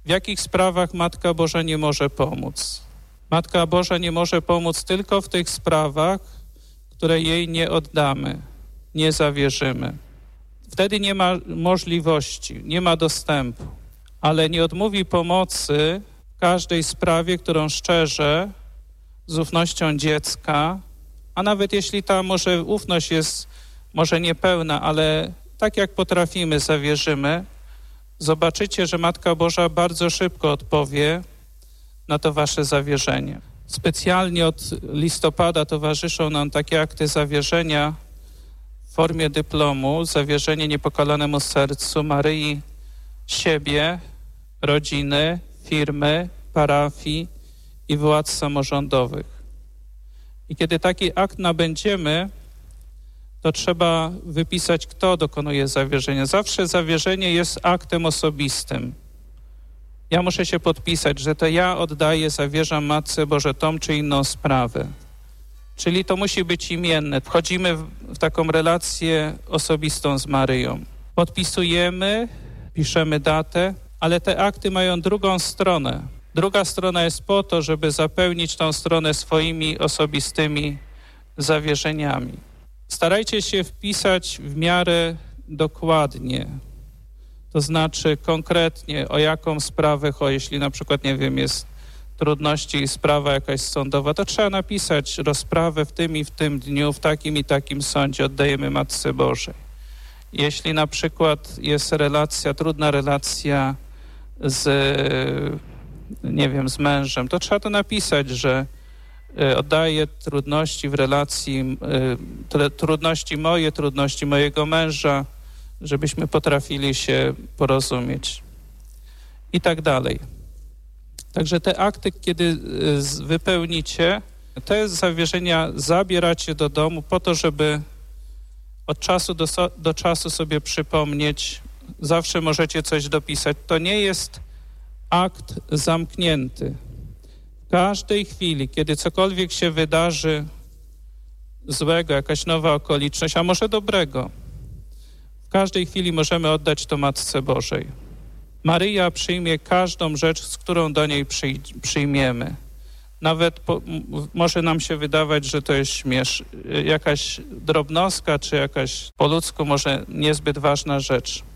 W jakich sprawach Matka Boża nie może pomóc? Matka Boża nie może pomóc tylko w tych sprawach, które jej nie oddamy, nie zawierzymy. Wtedy nie ma możliwości, nie ma dostępu, ale nie odmówi pomocy w każdej sprawie, którą szczerze, z ufnością dziecka, a nawet jeśli ta może ufność jest może niepełna, ale tak jak potrafimy, zawierzymy, zobaczycie, że Matka Boża bardzo szybko odpowie na to wasze zawierzenie. Specjalnie od listopada towarzyszą nam takie akty zawierzenia w formie dyplomu, zawierzenie niepokalanemu sercu Maryi siebie, rodziny, firmy, parafii i władz samorządowych. I kiedy taki akt nabędziemy, to trzeba wypisać, kto dokonuje zawierzenia. Zawsze zawierzenie jest aktem osobistym. Ja muszę się podpisać, że to ja oddaję, zawierzam Matce Bożej tą czy inną sprawę. Czyli to musi być imienne. Wchodzimy w taką relację osobistą z Maryją. Podpisujemy, piszemy datę, ale te akty mają drugą stronę. Druga strona jest po to, żeby zapełnić tą stronę swoimi osobistymi zawierzeniami. Starajcie się wpisać w miarę dokładnie, to znaczy konkretnie o jaką sprawę chodzi. Jeśli na przykład, nie wiem, jest trudności i sprawa jakaś sądowa, to trzeba napisać rozprawę w tym i w tym dniu, w takim i takim sądzie oddajemy Matce Bożej. Jeśli na przykład jest relacja, trudna relacja z, nie wiem, z mężem, to trzeba to napisać, że oddaję trudności w relacji, trudności moje, trudności mojego męża, żebyśmy potrafili się porozumieć i tak dalej. Także te akty, kiedy wypełnicie, te zawierzenia zabieracie do domu po to, żeby od czasu do czasu sobie przypomnieć. Zawsze możecie coś dopisać. To nie jest akt zamknięty. W każdej chwili, kiedy cokolwiek się wydarzy złego, jakaś nowa okoliczność, a może dobrego, w każdej chwili możemy oddać to Matce Bożej. Maryja przyjmie każdą rzecz, z którą do niej przyjmiemy. Nawet może nam się wydawać, że to jest jakaś drobnostka, czy jakaś po ludzku może niezbyt ważna rzecz.